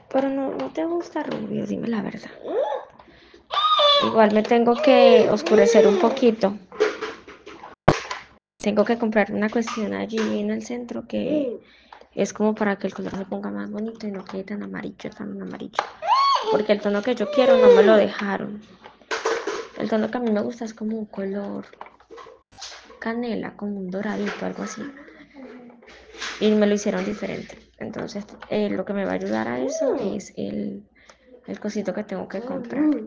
Pero no te gusta rubio, dime la verdad. Igual me tengo que oscurecer un poquito. Tengo que comprar una cuestión allí en el centro que es como para que el color se ponga más bonito y no quede tan amarillo, tan amarillo. Porque el tono que yo quiero no me lo dejaron. El tono que a mí me gusta es como un color canela, como un doradito, algo así. Y me lo hicieron diferente. Entonces, lo que me va a ayudar a eso es el cosito que tengo que comprar.